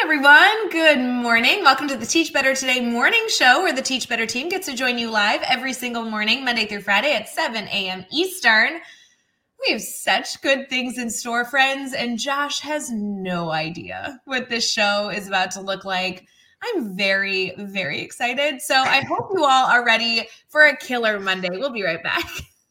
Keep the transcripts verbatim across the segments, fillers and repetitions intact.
everyone. Good morning. Welcome to the Teach Better Today morning show where the Teach Better team gets to join you live every single morning, Monday through Friday at seven a.m. Eastern. We have such good things in store, friends, and Josh has no idea what this show is about to look like. I'm very, very excited. So I hope you all are ready for a killer Monday. We'll be right back.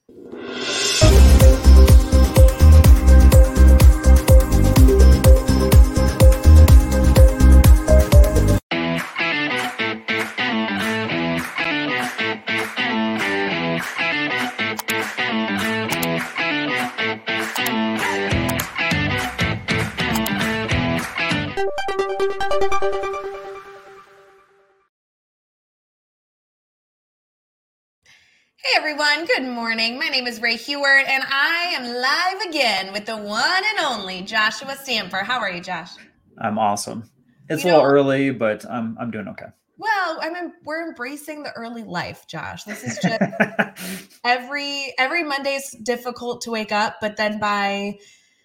Hey everyone, good morning. My name is Ray Hewart and I am live again with the one and only Joshua Stamper. How are you, Josh? I'm awesome. It's You a little know- early, but I'm I'm doing okay. Well, I mean, we're embracing the early life, Josh. This is just every every Monday's difficult to wake up, but then by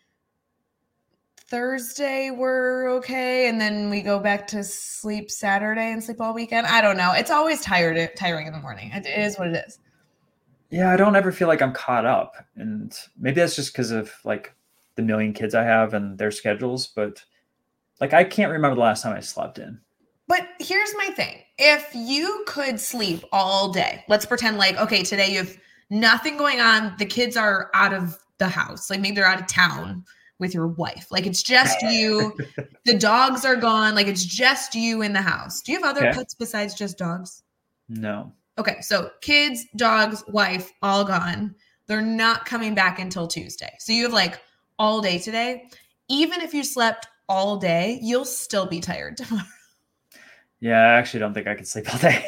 Thursday we're okay, and then we go back to sleep Saturday and sleep all weekend. I don't know. It's always tired, tiring in the morning. It is what it is. Yeah, I don't ever feel like I'm caught up, and maybe that's just because of like the million kids I have and their schedules. But like, I can't remember the last time I slept in. But here's my thing. If you could sleep all day, let's pretend like, okay, today you have nothing going on. The kids are out of the house. Like maybe they're out of town with your wife. Like it's just you. The dogs are gone. Like it's just you in the house. Do you have other Okay. pets besides just dogs? No. Okay. So kids, dogs, wife, all gone. They're not coming back until Tuesday. So you have like all day today. Even if you slept all day, you'll still be tired tomorrow. Yeah, I actually don't think I could sleep all day.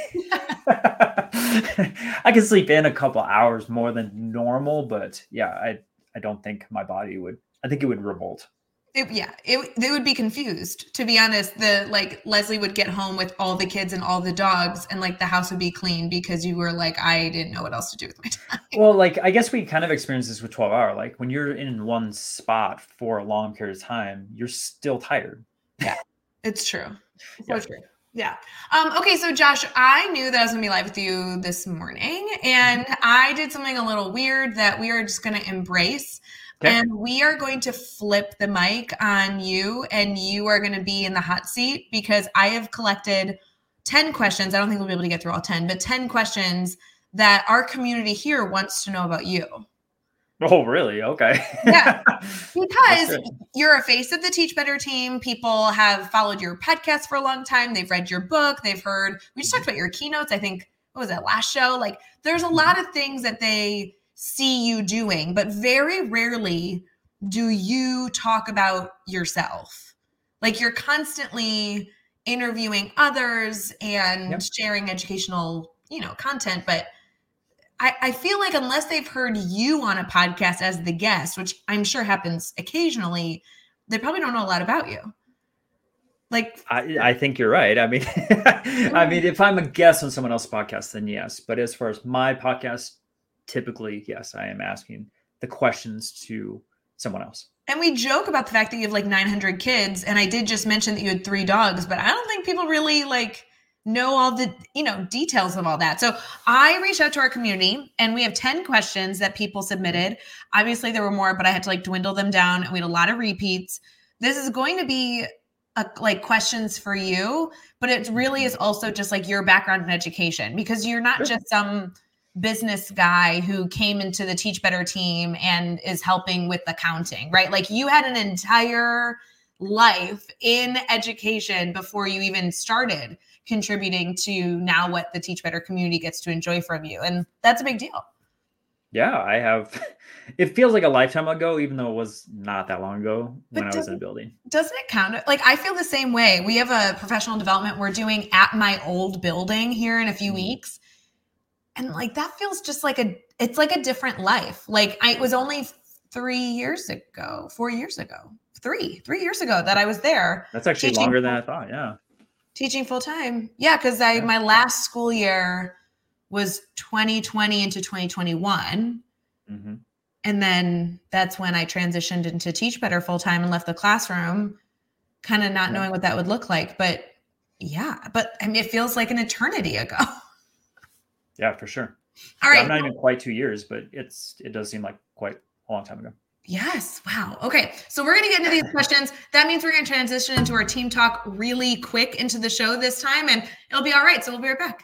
I can sleep in a couple hours more than normal, but yeah, I I don't think my body would. I think it would revolt. It, yeah, it, they would be confused. To be honest, the like Leslie would get home with all the kids and all the dogs, and like the house would be clean because you were like, I didn't know what else to do with my time. Well, like I guess we kind of experience this with twelve hour. Like when you're in one spot for a long period of time, you're still tired. Yeah, it's true. It's Yeah. so true. Yeah. Um, okay, so Josh, I knew that I was gonna be live with you this morning, and I did something a little weird that we are just gonna embrace. Okay. And we are going to flip the mic on you, and you are going to be in the hot seat because I have collected ten questions. I don't think we'll be able to get through all ten, but ten questions that our community here wants to know about you. Oh, really? Okay. Yeah. Because That's good. you're a face of the Teach Better team. People have followed your podcast for a long time. They've read your book. They've heard, we just talked about your keynotes. I think, what was that last show? Like there's a lot of things that they see you doing, but very rarely do you talk about yourself. Like you're constantly interviewing others and Yep. sharing educational, you know, content. But I, I feel like unless they've heard you on a podcast as the guest, which I'm sure happens occasionally, they probably don't know a lot about you. Like I, I think you're right. I mean, I mean, if I'm a guest on someone else's podcast, then yes. But as far as my podcast, typically, yes, I am asking the questions to someone else. And we joke about the fact that you have like nine hundred kids. And I did just mention that you had three dogs, but I don't think people really like know all the, you know, details of all that. So I reached out to our community and we have ten questions that people submitted. Obviously there were more, but I had to like dwindle them down. And we had a lot of repeats. This is going to be a, like questions for you, but it really is also just like your background in education, because you're not Sure. just some business guy who came into the Teach Better team and is helping with accounting, right? Like you had an entire life in education before you even started contributing to now what the Teach Better community gets to enjoy from you. And that's a big deal. Yeah, I have. It feels like a lifetime ago, even though it was not that long ago when But I was in doesn't- a building. Doesn't it count? Like I feel the same way. We have a professional development we're doing at my old building here in a few Mhm. weeks. And like, that feels just like a, it's like a different life. Like I, it was only three years ago, four years ago, three, three years ago that I was there That's actually teaching longer than full- I thought. Yeah. teaching full time. Yeah. Cause I, Yeah. my last school year was twenty twenty into twenty twenty-one. hmm And then that's when I transitioned into Teach Better full time and left the classroom. kind of not Yeah. knowing what that would look like. But yeah, but I mean, it feels like an eternity ago. Yeah, for sure. All Yeah, right. I'm not even quite two years, but it's it does seem like quite a long time ago. Yes. Wow. Okay. So we're going to get into these questions. That means we're going to transition into our team talk really quick into the show this time, and it'll be all right. So we'll be right back.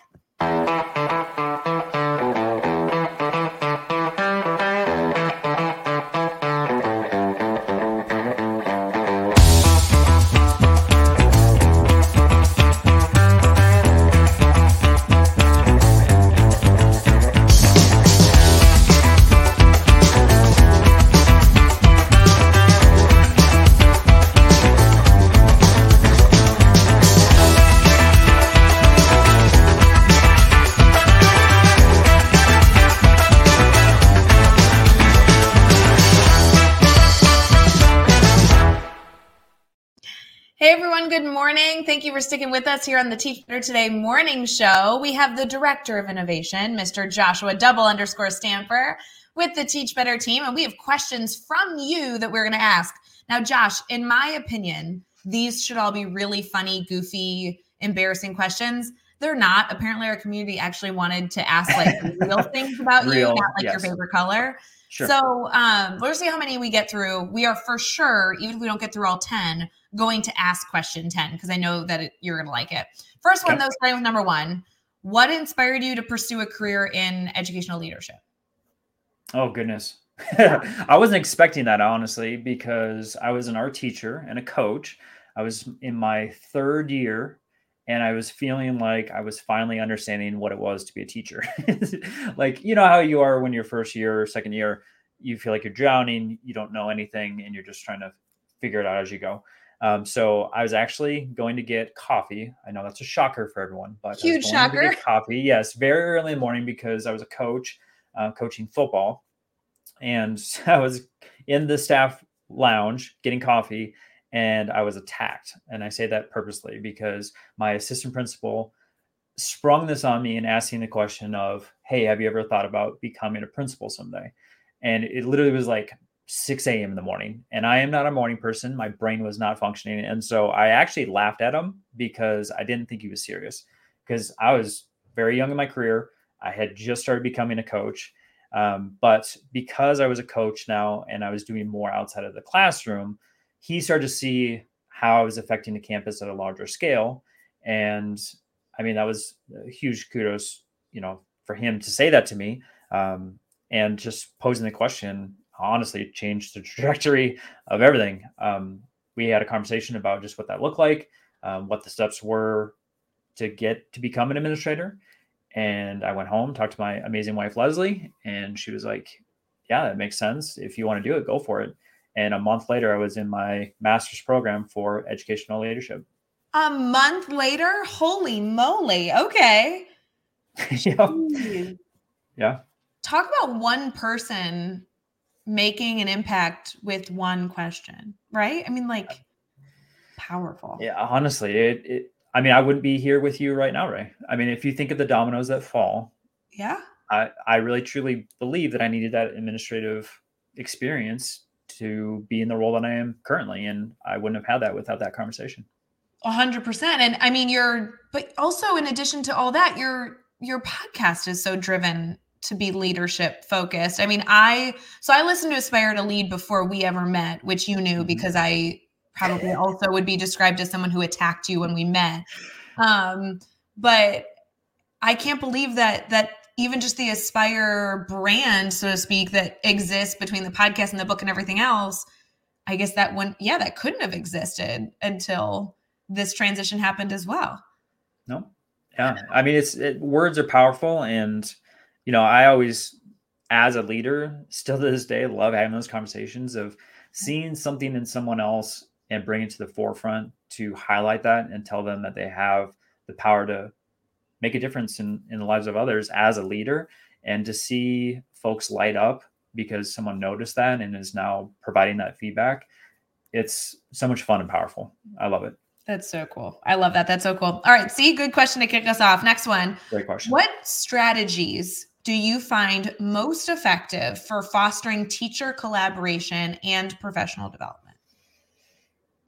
Hey everyone, good morning. Thank you for sticking with us here on the Teach Better Today morning show. We have the Director of Innovation, Mister Joshua Double underscore Stamper, with the Teach Better team, and we have questions from you that we're going to ask. Now, Josh, in my opinion, these should all be really funny, goofy, embarrassing questions. They're not. Apparently, our community actually wanted to ask like real things about you, Real, not like yes. your favorite color. Sure. So um, let's see how many we get through. We are for sure, even if we don't get through all ten, going to ask question ten because I know that it, you're going to like it. First one, Okay. though, starting with number one. What inspired you to pursue a career in educational leadership? Oh, goodness. I wasn't expecting that, honestly, because I was an art teacher and a coach. I was in my third year, and I was feeling like I was finally understanding what it was to be a teacher. Like, you know how you are when you're first year or second year, you feel like you're drowning, you don't know anything, and you're just trying to figure it out as you go. Um, so I was actually going to get coffee. I know that's a shocker for everyone, but Huge I was going shocker. to get coffee. Yes, very early in the morning because I was a coach, uh, coaching football. And I was in the staff lounge getting coffee, and I was attacked. And I say that purposely because my assistant principal sprung this on me and asking the question of, hey, have you ever thought about becoming a principal someday? And it literally was like six a.m. in the morning. And I am not a morning person. My brain was not functioning. And so I actually laughed at him because I didn't think he was serious, because I was very young in my career. I had just started becoming a coach. Um, but because I was a coach now and I was doing more outside of the classroom, he started to see how I was affecting the campus at a larger scale. And I mean, that was a huge kudos, you know, for him to say that to me. Um, and just posing the question, honestly, changed the trajectory of everything. Um, we had a conversation about just what that looked like, um, what the steps were to get to become an administrator. And I went home, talked to my amazing wife, Leslie, and she was like, yeah, that makes sense. If you want to do it, go for it. And a month later, I was in my master's program for educational leadership. A month later? Holy moly. Okay. Yeah. Yeah. Talk about one person making an impact with one question, right? I mean, like, powerful. Yeah, honestly, it, it I mean, I wouldn't be here with you right now, Ray. I mean, if you think of the dominoes that fall, Yeah. I, I really truly believe that I needed that administrative experience to be in the role that I am currently. And I wouldn't have had that without that conversation. A hundred percent. And I mean, you're, but also in addition to all that, your, your podcast is so driven to be leadership focused. I mean, I, so I listened to Aspire to Lead before we ever met, which you knew, mm-hmm. because I probably also would be described as someone who attacked you when we met. Um, but I can't believe that, that even just the Aspire brand, so to speak, that exists between the podcast and the book and everything else, I guess that one, yeah, that couldn't have existed until this transition happened as well. No. Yeah. I mean, it's, it, words are powerful. And, you know, I always, as a leader, still to this day, love having those conversations of seeing something in someone else and bring it to the forefront to highlight that and tell them that they have the power to make a difference in, in the lives of others as a leader, and to see folks light up because someone noticed that and is now providing that feedback. It's so much fun and powerful. I love it. That's so cool. I love that. That's so cool. All right. See, good question to kick us off. Next one. Great question. What strategies do you find most effective for fostering teacher collaboration and professional development?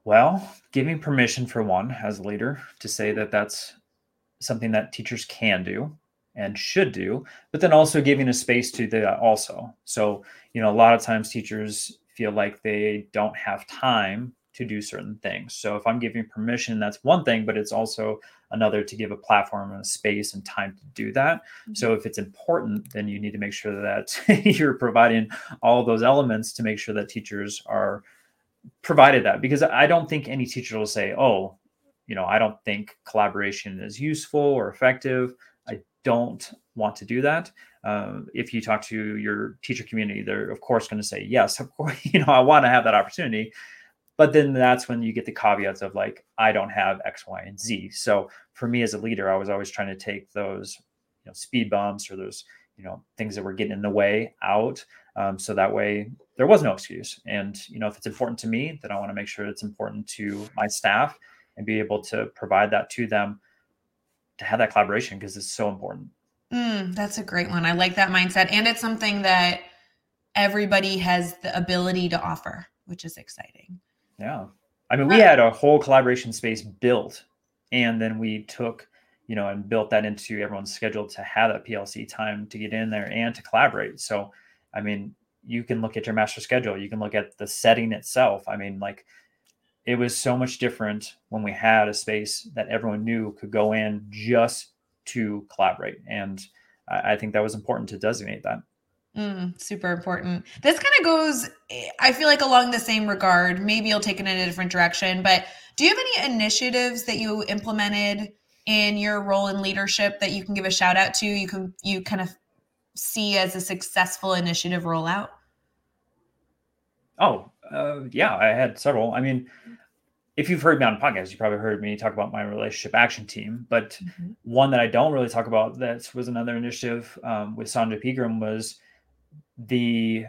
Well, giving permission for one as a leader to say that that's something that teachers can do and should do, but then also giving a space to that also. So, you know, a lot of times teachers feel like they don't have time to do certain things. So if I'm giving permission, that's one thing, but it's also another to give a platform and a space and time to do that. Mm-hmm. So if it's important, then you need to make sure that you're providing all those elements to make sure that teachers are provided that, because I don't think any teacher will say, oh, you know, I don't think collaboration is useful or effective. I don't want to do that. Um, if you talk to your teacher community, they're of course going to say, yes, of course, you know, I want to have that opportunity. But then that's when you get the caveats of like, I don't have X, Y, and Z. So for me as a leader, I was always trying to take those, you know, speed bumps or those, you know, things that were getting in the way out. Um, so that way there was no excuse. And, you know, if it's important to me, then I want to make sure it's important to my staff and be able to provide that to them to have that collaboration, because it's so important. Mm, that's a great one. I like that mindset. And it's something that everybody has the ability to offer, which is exciting. Yeah. I mean, we had a whole collaboration space built, and then we took, you know, and built that into everyone's schedule to have that P L C time to get in there and to collaborate. So, I mean, you can look at your master schedule, you can look at the setting itself. I mean, like, it was so much different when we had a space that everyone knew could go in just to collaborate. And I, I think that was important to designate that. Mm, super important. This kind of goes, I feel like, along the same regard. Maybe you'll take it in a different direction, but do you have any initiatives that you implemented in your role in leadership that you can give a shout out to? You can, you kind of see as a successful initiative rollout? Oh, uh, yeah, I had several. I mean, if you've heard me on podcasts, you probably heard me talk about my relationship action team. But mm-hmm. one that I don't really talk about that was another initiative um, with Sandra Pegram was the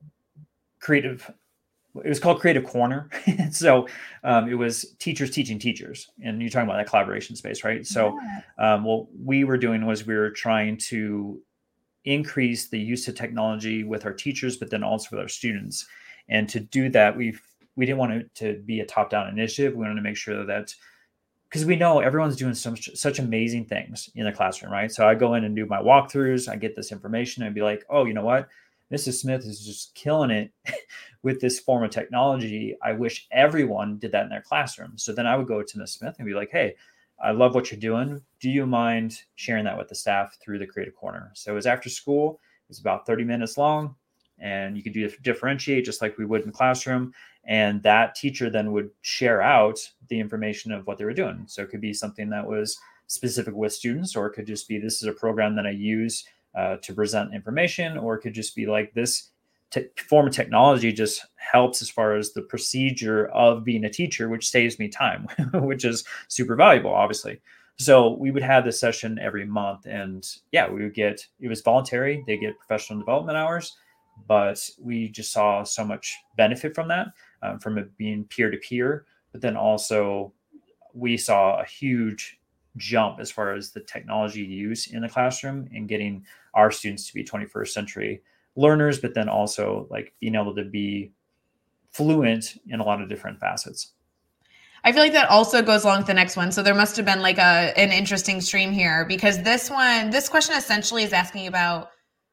creative. It was called Creative Corner. So um, it was teachers teaching teachers. And you're talking about that collaboration space, right? So yeah. um, what we were doing was we were trying to increase the use of technology with our teachers, but then also with our students. And to do that, we've we didn't want it to be a top-down initiative. We wanted to make sure that, because we know everyone's doing some, such amazing things in the classroom, right? So I go in and do my walkthroughs. I get this information and be like, oh, you know what? Missus Smith is just killing it with this form of technology. I wish everyone did that in their classroom. So then I would go to Miz Smith and be like, hey, I love what you're doing. Do you mind sharing that with the staff through the Creative Corner? So it was after school. It was about thirty minutes long. And you could do differentiate just like we would in the classroom. And that teacher then would share out the information of what they were doing. So it could be something that was specific with students, or it could just be, this is a program that I use uh, to present information, or it could just be like, this te- form of technology just helps as far as the procedure of being a teacher, which saves me time, which is super valuable, obviously. So we would have this session every month, and yeah, we would get, it was voluntary. They get professional development hours. But we just saw so much benefit from that, um, from it being peer-to-peer. But then also we saw a huge jump as far as the technology use in the classroom and getting our students to be twenty-first century learners, but then also like being able to be fluent in a lot of different facets. I feel like that also goes along with the next one. So there must have been like a an interesting stream here, because this one, this question essentially is asking about,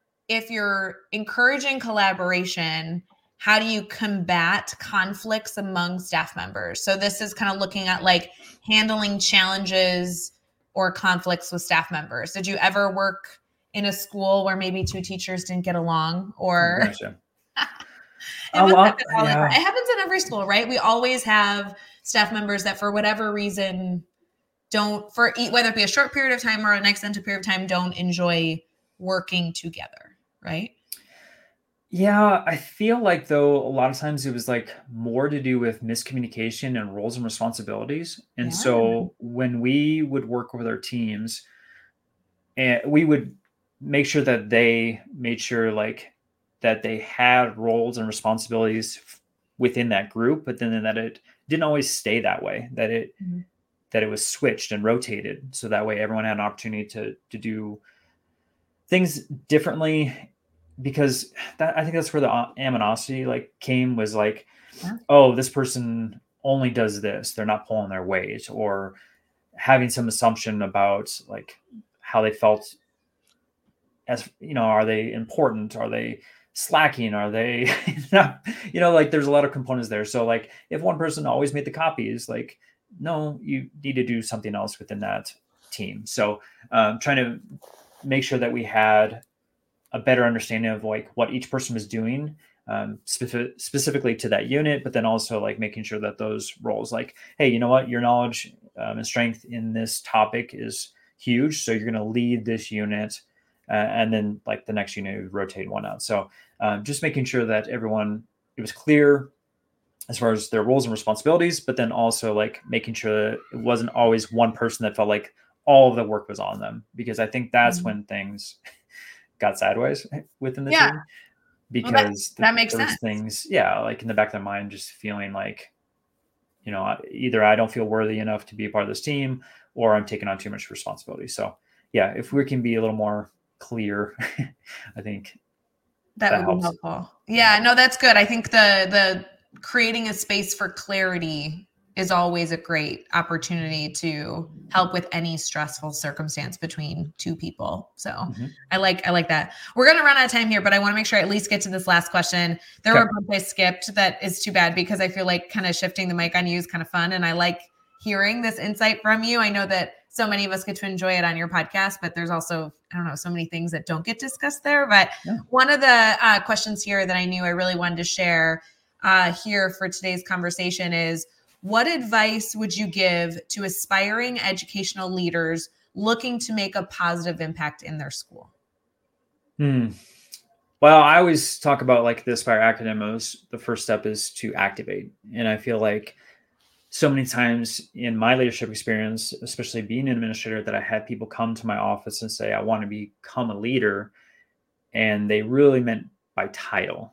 if you're encouraging collaboration, how do you combat conflicts among staff members? So this is kind of looking at like handling challenges or conflicts with staff members. Did you ever work in a school where maybe two teachers didn't get along, or? Gotcha. it, oh, well, yeah. it happens in every school, right? We always have staff members that for whatever reason don't, for whether it be a short period of time or an extended period of time, don't enjoy working together. Right? Yeah, I feel like though a lot of times it was like more to do with miscommunication and roles and responsibilities. And yeah. So when we would work with our teams, and we would make sure that they made sure like that they had roles and responsibilities within that group, but then that it didn't always stay that way, that it mm-hmm. that it was switched and rotated. So that way everyone had an opportunity to to do things differently, because that, I think that's where the animosity like came, was like, yeah. oh, this person only does this, they're not pulling their weight, or having some assumption about like how they felt as, you know, are they important? Are they slacking? Are they, you know, like there's a lot of components there. So like if one person always made the copies, like, no, you need to do something else within that team. So um, trying to make sure that we had a better understanding of like what each person was doing um, specific, specifically to that unit, but then also like making sure that those roles like, hey, you know what, your knowledge um, and strength in this topic is huge. So you're going to lead this unit. Uh, and then like the next unit, we rotate one out. So um, just making sure that everyone, it was clear as far as their roles and responsibilities, but then also like making sure that it wasn't always one person that felt like all of the work was on them, because I think that's mm-hmm. when things got sideways within the yeah. team. Because well, that, the, that makes those sense. Things, yeah, like in the back of their mind, just feeling like, you know, either I don't feel worthy enough to be a part of this team, or I'm taking on too much responsibility. So yeah, if we can be a little more clear, I think that, that would helps. be helpful. Yeah, no, that's good. I think the the creating a space for clarity is always a great opportunity to help with any stressful circumstance between two people. So mm-hmm. I like, I like that. We're going to run out of time here, but I want to make sure I at least get to this last question. There okay. were a bunch I skipped that is too bad, because I feel like kind of shifting the mic on you is kind of fun. And I like hearing this insight from you. I know that so many of us get to enjoy it on your podcast, but there's also, I don't know, so many things that don't get discussed there. But yeah. one of the uh, questions here that I knew I really wanted to share uh, here for today's conversation is, what advice would you give to aspiring educational leaders looking to make a positive impact in their school? Hmm. Well, I always talk about like the Aspire Academos. The first step is to activate. And I feel like so many times in my leadership experience, especially being an administrator, that I had people come to my office and say, I want to become a leader. And they really meant by title.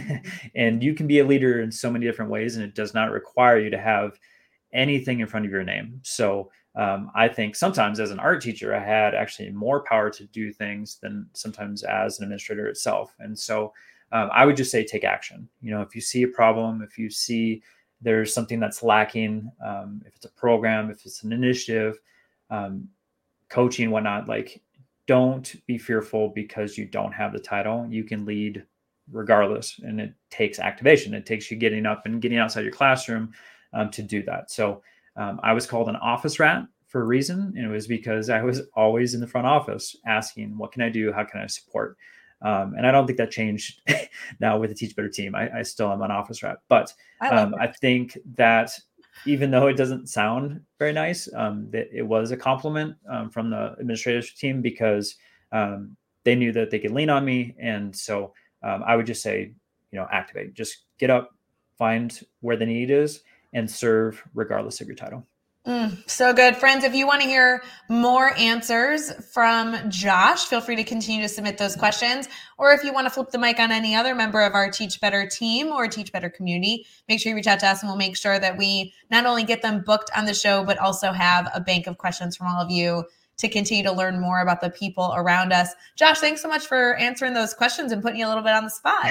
And you can be a leader in so many different ways, and it does not require you to have anything in front of your name. So um, I think sometimes as an art teacher, I had actually more power to do things than sometimes as an administrator itself. And so um, I would just say, take action. You know, if you see a problem, if you see there's something that's lacking, um, if it's a program, if it's an initiative, um, coaching, whatnot, like, don't be fearful because you don't have the title. You can lead regardless. And it takes activation. It takes you getting up and getting outside your classroom um, to do that. So um, I was called an office rat for a reason. And it was because I was always in the front office asking, what can I do? How can I support? Um, and I don't think that changed now with the Teach Better team. I, I still am an office rat, but um, I, I think that even though it doesn't sound very nice, um, that it was a compliment um, from the administrative team, because um, they knew that they could lean on me. And so um, I would just say, you know, activate, just get up, find where the need is, and serve regardless of your title. Mm, so good. Friends, if you want to hear more answers from Josh, feel free to continue to submit those questions. Or if you want to flip the mic on any other member of our Teach Better team or Teach Better community, make sure you reach out to us, and we'll make sure that we not only get them booked on the show, but also have a bank of questions from all of you to continue to learn more about the people around us. Josh, thanks so much for answering those questions and putting you a little bit on the spot.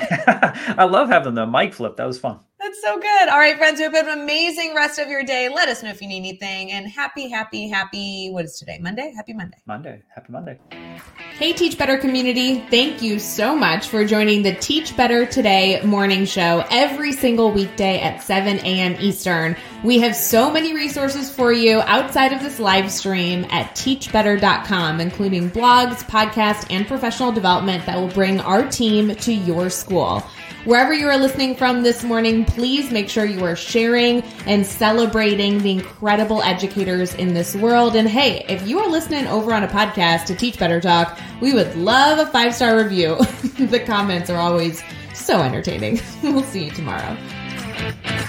I love having the mic flip. That was fun. That's so good. All right, friends, have an amazing rest of your day. Let us know if you need anything. And happy, happy, happy, what is today? Monday? Happy Monday. Monday. Happy Monday. Hey, Teach Better community. Thank you so much for joining the Teach Better Today morning show every single weekday at seven a.m. Eastern. We have so many resources for you outside of this live stream at teach better dot com, including blogs, podcasts, and professional development that will bring our team to your school. Wherever you are listening from this morning, please make sure you are sharing and celebrating the incredible educators in this world. And hey, if you are listening over on a podcast to Teach Better Talk, we would love a five-star review. The comments are always so entertaining. We'll see you tomorrow.